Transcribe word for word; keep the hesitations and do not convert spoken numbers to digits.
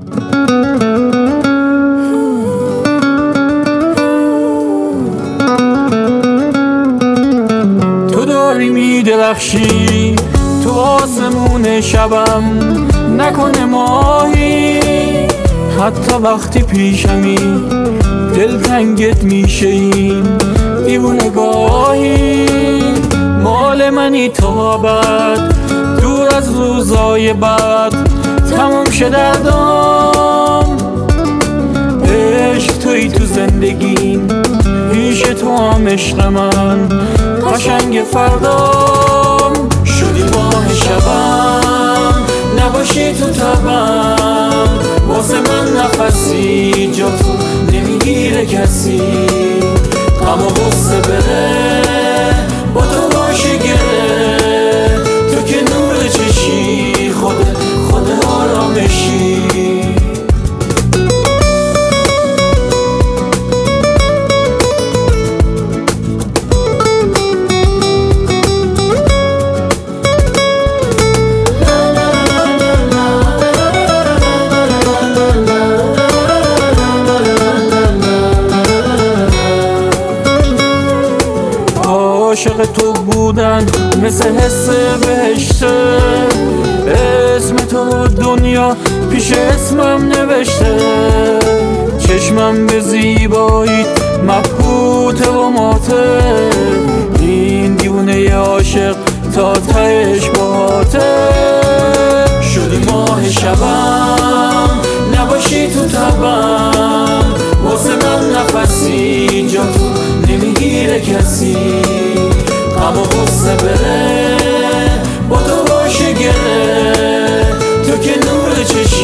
تو داری میدرخشی تو آسمون شبم، نکنه ماهی حتی وقتی پیشمی دلتنگت میشه این دیوونه گاهی. مال منی تا بعد دور از روزای بعد تمام شه دردام. عشق توی تو زندگیم پیش تو هم عشق من قشنگ فردام. شدی ماه شبم نباشی تو تبم، واسه من نفسی جا تو نمیگیره کسی. غم و غصه بره با تو باشه گره، تو که نور چشی خود خود آرامشی. عاشق تو بودن مثل حس بهشته، اسم تو دنیا پیش اسمم نوشته. چشمم به زیباییت مبهوته و ماته، این دیوونه عاشق تا تهش باته. شدی ماه شبم نباشی تو تبم، واسه من نفسی جا تو نمیگیره کسی. غم و غصه بره با تو باشه گره، تو که نور چشم